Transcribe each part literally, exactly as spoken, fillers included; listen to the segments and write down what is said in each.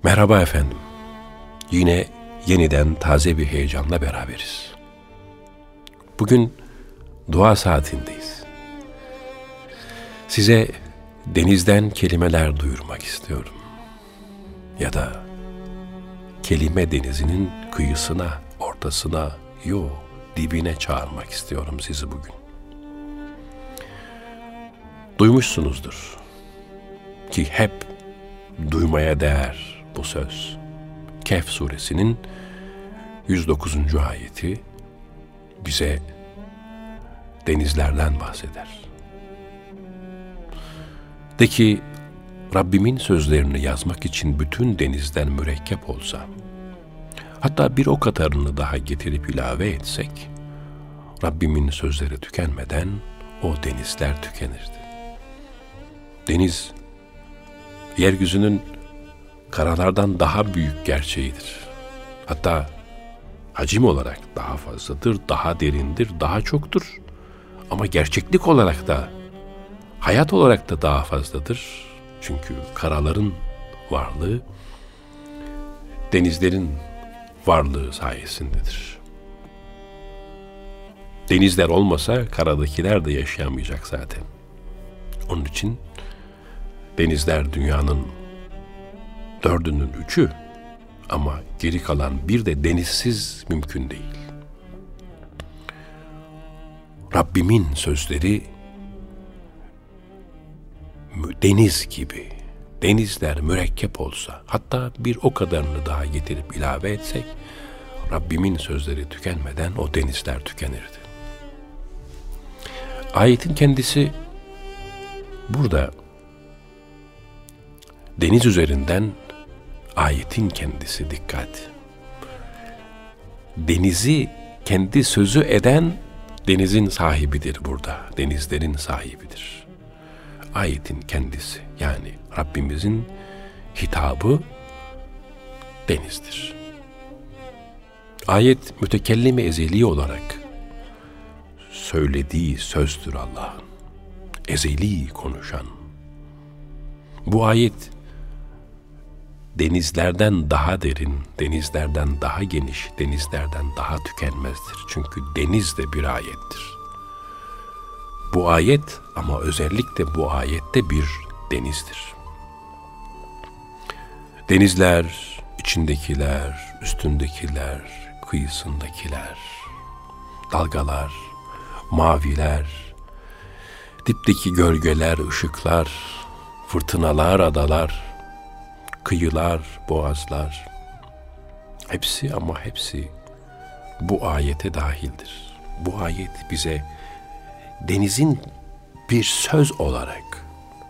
Merhaba efendim. Yine yeniden taze bir heyecanla beraberiz. Bugün dua saatindeyiz. Size denizden kelimeler duyurmak istiyorum. Ya da kelime denizinin kıyısına, ortasına, yo dibine çağırmak istiyorum sizi bugün. Duymuşsunuzdur ki hep duymaya değer bu söz. Kehf suresinin yüz dokuzuncu ayeti bize denizlerden bahseder. De ki, Rabbimin sözlerini yazmak için bütün denizden mürekkep olsa, hatta bir o kadarını daha getirip ilave etsek, Rabbimin sözleri tükenmeden o denizler tükenirdi. Deniz, yeryüzünün karalardan daha büyük gerçeğidir. Hatta hacim olarak daha fazladır, daha derindir, daha çoktur. Ama gerçeklik olarak da, hayat olarak da daha fazladır. Çünkü karaların varlığı, denizlerin varlığı sayesindedir. Denizler olmasa karadakiler de yaşayamayacak zaten. Onun için denizler dünyanın dördünün üçü, ama geri kalan bir de denizsiz mümkün değil. Rabbimin sözleri deniz gibi, denizler mürekkep olsa, hatta bir o kadarını daha getirip ilave etsek, Rabbimin sözleri tükenmeden o denizler tükenirdi. Ayetin kendisi burada, deniz üzerinden ayetin kendisi dikkat. Denizi kendi sözü eden denizin sahibidir burada. Denizlerin sahibidir. Ayetin kendisi, yani Rabbimizin hitabı denizdir. Ayet mütekellim-i ezeli olarak söylediği sözdür Allah'ın. Ezeli konuşan. Bu ayet denizlerden daha derin, denizlerden daha geniş, denizlerden daha tükenmezdir. Çünkü deniz de bir ayettir. Bu ayet, ama özellikle bu ayette bir denizdir. Denizler, içindekiler, üstündekiler, kıyısındakiler, dalgalar, maviler, dipteki gölgeler, ışıklar, fırtınalar, adalar, kıyılar, boğazlar, hepsi ama hepsi bu ayete dahildir. Bu ayet bize denizin bir söz olarak,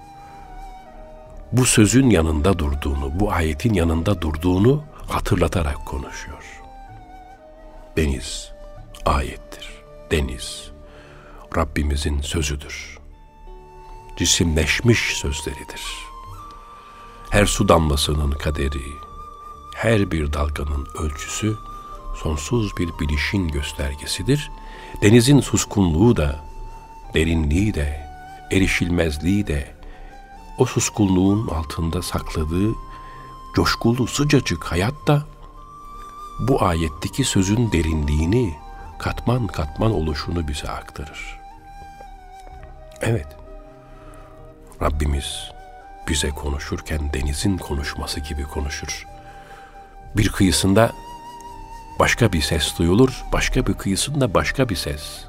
bu sözün yanında durduğunu, bu ayetin yanında durduğunu hatırlatarak konuşuyor. Deniz ayettir. Deniz Rabbimizin sözüdür. Cisimleşmiş sözleridir. Her su damlasının kaderi, her bir dalganın ölçüsü sonsuz bir bilişin göstergesidir. Denizin suskunluğu da, derinliği de, erişilmezliği de, o suskunluğun altında sakladığı coşkulu sıcacık hayat da bu ayetteki sözün derinliğini, katman katman oluşunu bize aktarır. Evet, Rabbimiz bize konuşurken denizin konuşması gibi konuşur. Bir kıyısında başka bir ses duyulur, başka bir kıyısında başka bir ses.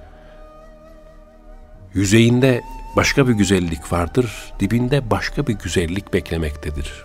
Yüzeyinde başka bir güzellik vardır, dibinde başka bir güzellik beklemektedir.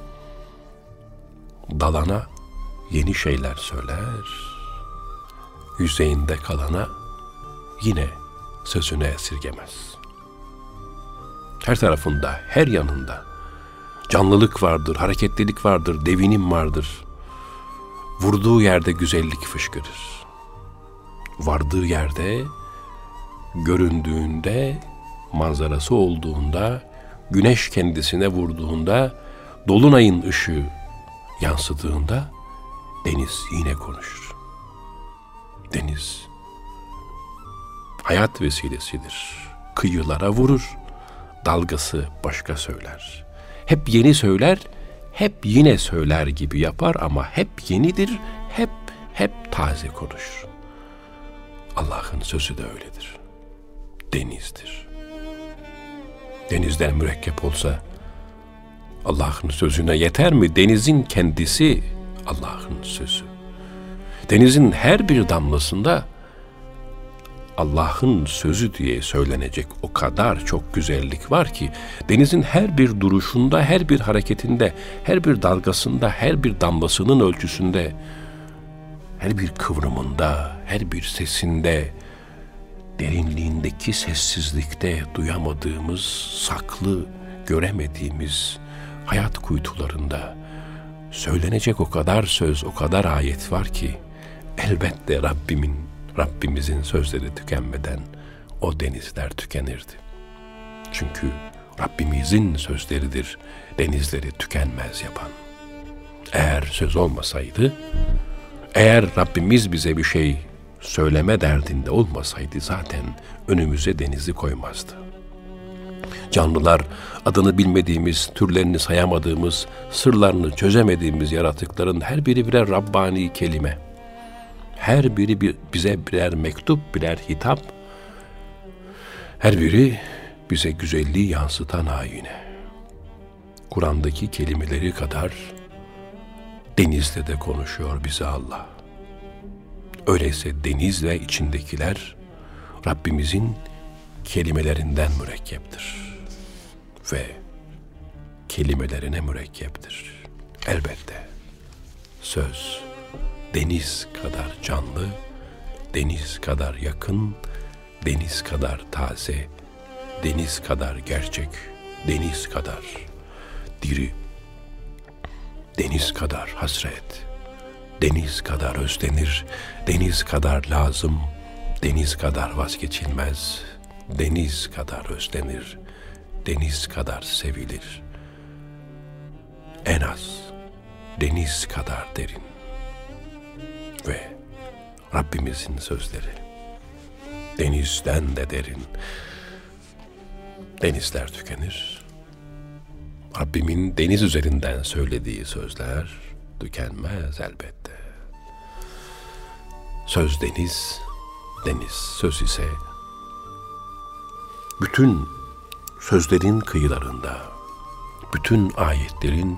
Dalana yeni şeyler söyler, yüzeyinde kalana yine sözünü esirgemez. Her tarafında, her yanında canlılık vardır, hareketlilik vardır, devinim vardır. Vurduğu yerde güzellik fışkırır. Vardığı yerde, göründüğünde, manzarası olduğunda, güneş kendisine vurduğunda, dolunayın ışığı yansıdığında deniz yine konuşur. Deniz hayat vesilesidir. Kıyılara vurur, dalgası başka söyler. Hep yeni söyler, hep yine söyler gibi yapar ama hep yenidir, hep hep taze konuşur. Allah'ın sözü de öyledir. Denizdir. Denizden mürekkep olsa Allah'ın sözüne yeter mi? Denizin kendisi Allah'ın sözü. Denizin her bir damlasında Allah'ın sözü diye söylenecek o kadar çok güzellik var ki, denizin her bir duruşunda, her bir hareketinde, her bir dalgasında, her bir damlasının ölçüsünde, her bir kıvrımında, her bir sesinde, derinliğindeki sessizlikte duyamadığımız, saklı, göremediğimiz hayat kuytularında söylenecek o kadar söz, o kadar ayet var ki, elbette Rabbimin, Rabbimizin sözleri tükenmeden o denizler tükenirdi. Çünkü Rabbimizin sözleridir denizleri tükenmez yapan. Eğer söz olmasaydı, eğer Rabbimiz bize bir şey söyleme derdinde olmasaydı zaten önümüze denizi koymazdı. Canlılar, adını bilmediğimiz, türlerini sayamadığımız, sırlarını çözemediğimiz yaratıkların her biri birer Rabbani kelime. Her biri bir, bize birer mektup, birer hitap. Her biri bize güzelliği yansıtan ayine. Kur'an'daki kelimeleri kadar denizle de konuşuyor bize Allah. Öyleyse deniz ve içindekiler Rabbimizin kelimelerinden mürekkeptir. Ve kelimelerine mürekkeptir. Elbette söz deniz kadar canlı, deniz kadar yakın, deniz kadar taze, deniz kadar gerçek, deniz kadar diri, deniz kadar hasret, deniz kadar özlenir, deniz kadar lazım, deniz kadar vazgeçilmez, deniz kadar özlenir, deniz kadar sevilir. En az deniz kadar derin. Ve Rabbimizin sözleri denizden de derin. Denizler tükenir. Rabbimin deniz üzerinden söylediği sözler tükenmez elbette. Söz deniz, deniz söz ise bütün sözlerin kıyılarında, bütün ayetlerin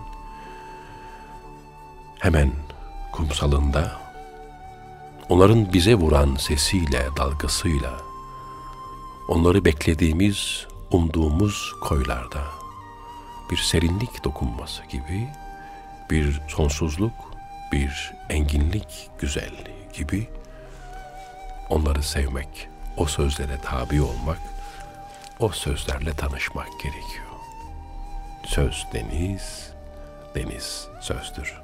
hemen kumsalında, onların bize vuran sesiyle, dalgasıyla, onları beklediğimiz, umduğumuz koylarda bir serinlik dokunması gibi, bir sonsuzluk, bir enginlik güzelliği gibi onları sevmek, o sözlere tabi olmak, o sözlerle tanışmak gerekiyor. Söz deniz, deniz sözdür.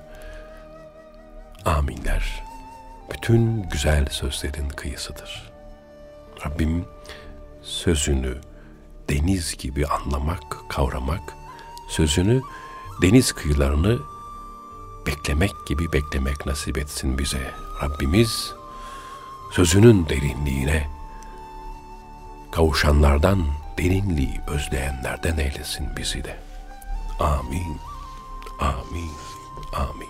Aminler, bütün güzel sözlerin kıyısıdır. Rabbim sözünü deniz gibi anlamak, kavramak, sözünü deniz kıyılarını beklemek gibi beklemek nasip etsin bize. Rabbimiz sözünün derinliğine kavuşanlardan, derinliği özleyenlerden eylesin bizi de. Amin, amin, amin.